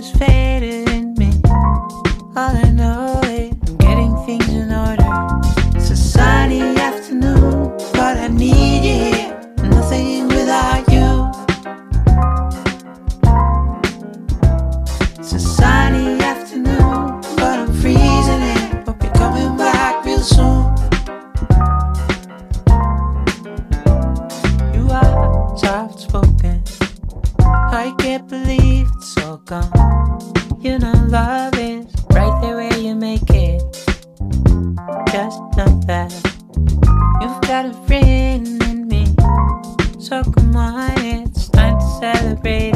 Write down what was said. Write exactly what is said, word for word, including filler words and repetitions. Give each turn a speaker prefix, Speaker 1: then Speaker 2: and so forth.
Speaker 1: is faded in me. All I know is I'm getting things in order. It's a sunny afternoon, but I need you here. Nothing without you. It's a sunny afternoon, but I'm freezing in. Hope you're coming back real soon. You are soft spoken. I can't believe it's all gone. You know love is right there where you make it. Just know that you've got a friend in me. So come on, it's time to celebrate.